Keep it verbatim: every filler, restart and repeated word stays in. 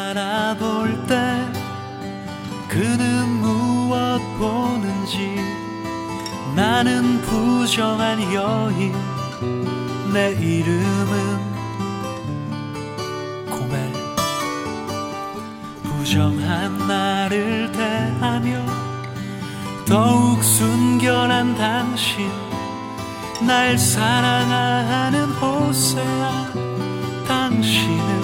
바라볼 때 그는 무엇 보는지. 나는 부정한 여인, 내 이름은 고멜. 부정한 나를 대하며 더욱 순결한 당신, 날 사랑하는 호세아, 당신은